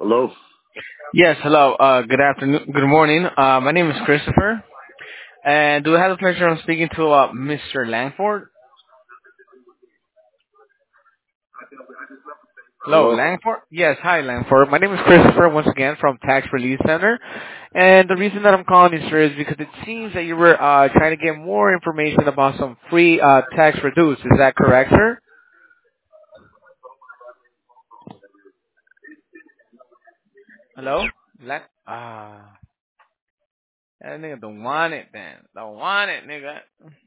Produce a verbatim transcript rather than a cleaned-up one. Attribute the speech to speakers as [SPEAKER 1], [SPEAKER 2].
[SPEAKER 1] Hello?
[SPEAKER 2] Yes, hello. Uh, good afternoon. Good morning. Uh, my name is Christopher. And do I have the pleasure of speaking to uh, mister Langford? Hello,
[SPEAKER 1] Hello?
[SPEAKER 2] Langford? Yes, hi, Langford. My name is Christopher, once again, from Tax Relief Center. And the reason that I'm calling you, sir, is because it seems that you were uh, trying to get more information about some free uh, tax reduce. Is that correct, sir? Hello? Lang- ah, that nigga don't want it, then. Don't want it, nigga.